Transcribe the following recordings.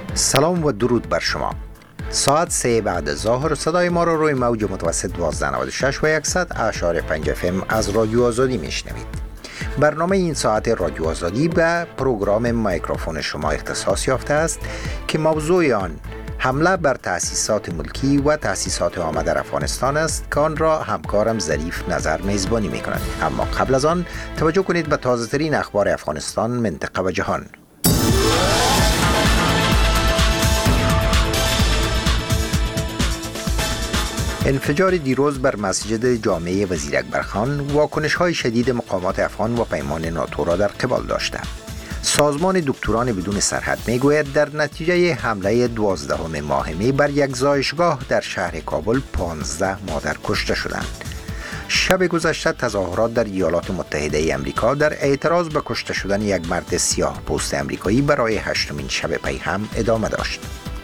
سلام و درود بر شما. ساعت 3 بعد ظهر صدای ما را روی موج متوسط 1296 و 100.5 FM از رادیو آزادی میشنوید. برنامه این ساعت رادیو آزادی به پروگرام میکروفون شما اختصاص یافته است که موضوع آن حمله بر تأسیسات ملکی و تأسیسات عامه در افغانستان است که آن را همکارم ظریف نظر میزبانی می‌کند. اما قبل از آن توجه کنید به تازه‌ترین اخبار افغانستان، منطقه و جهان. انفجار دیروز بر مسجد جامع وزیر اکبرخان واکنش‌های شدید مقامات افغان و پیمان ناتو را در قبال داشته. سازمان دکتران بدون سرحد میگوید در نتیجه حمله 12 ماه می بر یک زایشگاه در شهر کابل 15 مادر کشته شدند. شب گذشته تظاهرات در ایالات متحده آمریکا در اعتراض به کشته شدن یک مرد سیاه پوست آمریکایی برای هشتمین شب پی هم ادامه داشت.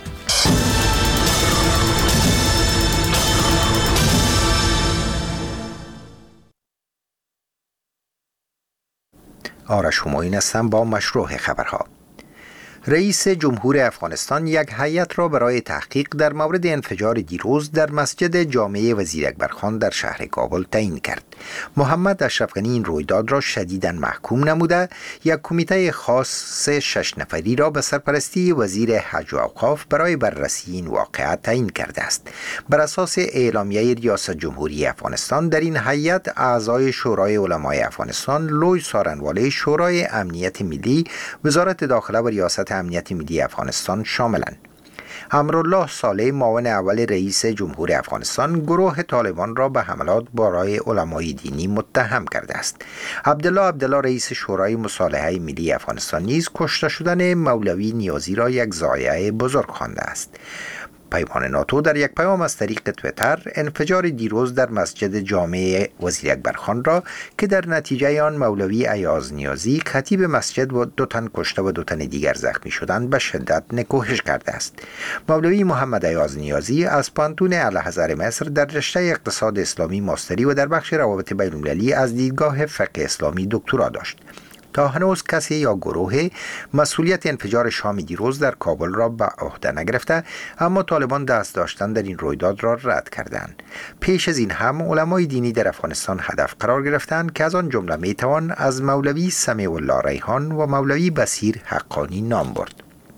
آرش همایون هستم با مشروع خبرها. رئیس جمهور افغانستان یک هیئت را برای تحقیق در مورد انفجار دیروز در مسجد جامع وزیر اکبرخان در شهر کابل تعیین کرد. محمد اشرف غنی این رویداد را شدیداً محکوم نموده یک کمیته خاص 6 نفری را به سرپرستی وزیر حج و اوقاف برای بررسی این واقعه تعیین کرده است. بر اساس اعلامیه ریاست جمهوری افغانستان در این هیئت اعضای شورای علمای افغانستان، لوی سارنواله، شورای امنیت ملی، وزارت داخله و ریاست امنیت ملی افغانستان شاملند. امرالله صالح، معاون اول رئیس جمهور افغانستان، گروه طالبان را به حملات برای علمای دینی متهم کرده است. عبدالله رئیس شورای مصالحه ملی افغانستان نیز کشته شدن مولوی نیازی را یک ضایعه بزرگ خوانده است. پیمان ناتو در یک پیام از طریق تویتر انفجار دیروز در مسجد جامع وزیر اکبرخان را که در نتیجه آن مولوی ایاز نیازی خطیب مسجد و 2 تن کشته و 2 تن دیگر زخمی شدند به شدت نکوهش کرده است. مولوی محمد ایاز نیازی از پانتون اعلیحضرت مصر در رشته اقتصاد اسلامی ماستری و در بخش روابط بین‌المللی از دیدگاه فقه اسلامی دکترا داشت. تا هنوز کسی یا گروه مسئولیت انفجار شام دیروز در کابل را به عهده نگرفته، اما طالبان دست داشتن در این رویداد را رد کردند. پیش از این هم علمای دینی در افغانستان هدف قرار گرفتند که از آن جمله میتوان از مولوی سمیع الله ریحان و مولوی بصیر حقانی نام برد.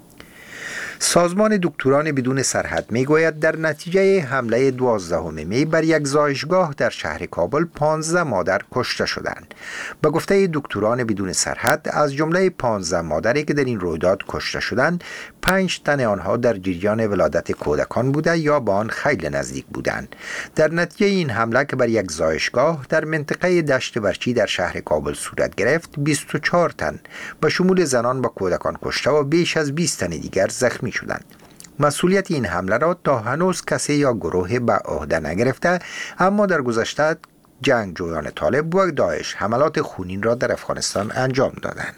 سازمان دکتران بدون سرحد میگوید در نتیجه حمله 12 می بر یک زایشگاه در شهر کابل 15 مادر کشته شدند. به گفته دکتران بدون سرحد از جمله 15 مادری که در این رویداد کشته شدند، 5 تن آنها در جریان ولادت کودکان بوده یا با آن خیلی نزدیک بودند. در نتیجه این حمله که بر یک زایشگاه در منطقه دشت ورچی در شهر کابل صورت گرفت، 24 تن به شمول زنان و کودکان کشته و بیش از 20 تن دیگر زخمی شدند. مسئولیت این حمله را تا هنوز کسی یا گروه به عهده نگرفته، اما در گذشته جنگجویان طالب و داعش حملات خونین را در افغانستان انجام دادند.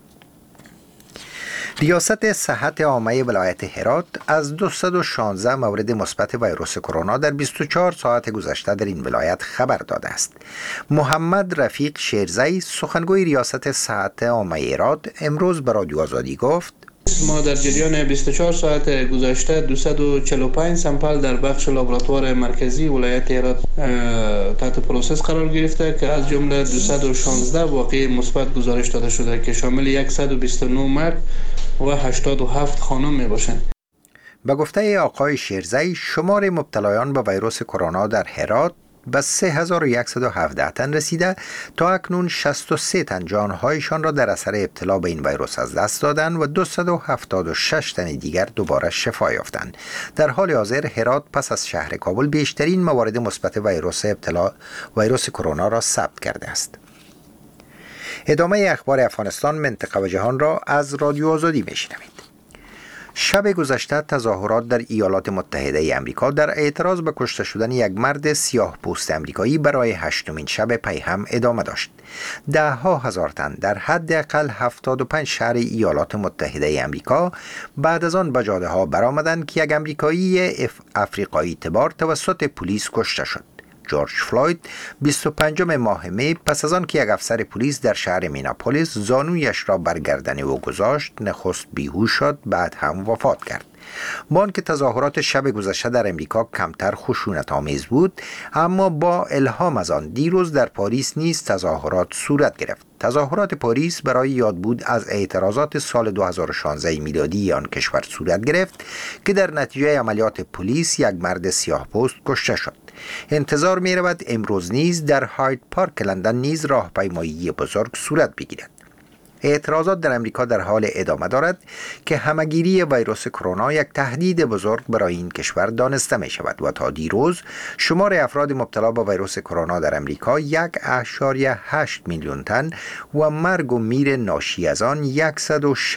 ریاست صحت عامه ولایت هرات از 216 مورد مثبت ویروس کرونا در 24 ساعت گذشته در این ولایت خبر داده است. محمد رفیق شیرزی، سخنگوی ریاست صحت عامه هرات، امروز به رادیو آزادی گفت: ما در جریان 24 ساعت گذشته 245 سامپل در بخش لابراتوار مرکزی ولایت هرات تحت پروسس قرار گرفته که از جمله 216 واقعه مثبت گزارش داده شده که شامل 129 مرد و 87 خانم می باشند. به گفته آقای شیرزی، شمار مبتلایان به ویروس کرونا در هرات به 3117 تن رسیده. تا اکنون 63 تن جانهایشان را در اثر ابتلا به این ویروس از دست دادند و 276 تن دیگر دوباره شفا یافتند. در حال حاضر هرات پس از شهر کابل بیشترین موارد مثبت ویروس کرونا را ثبت کرده است. ادامه اخبار افغانستان، منطقه و جهان را از رادیو آزادی میشنوید. شب گذشته تظاهرات در ایالات متحده آمریکا در اعتراض به کشته شدن یک مرد سیاه پوست آمریکایی برای هشتمین شب پی هم ادامه داشت. ده‌ها هزار تن در حداقل 75 شهر ایالات متحده آمریکا بعد از آن به جاده‌ها برآمدند که یک آمریکایی افریقایی تبار توسط پلیس کشته شد. جورج فلوید 25 ماه می پس از آن که یک افسر پلیس در شهر میناپولیس زانویش را بر گردن او گذاشت نخست بیهوش شد بعد هم وفات کرد. با آنکه تظاهرات شب گذشته در امریکا کمتر خشونت آمیز بود، اما با الهام از آن دیروز در پاریس نیز تظاهرات صورت گرفت. تظاهرات پاریس برای یادبود از اعتراضات سال 2016 میلادی آن کشور صورت گرفت که در نتیجه عملیات پلیس یک مرد سیاه‌پوست کشته شد. انتظار می رود امروز نیز در هاید پارک لندن نیز راهپیمایی بزرگ صورت بگیرد. اعتراضات در امریکا در حال ادامه دارد که همهگیری ویروس کرونا یک تهدید بزرگ برای این کشور دانسته می شود و تا دیروز شمار افراد مبتلا به ویروس کرونا در امریکا 1.8 میلیون تن و مرگ و میر ناشی از آن 160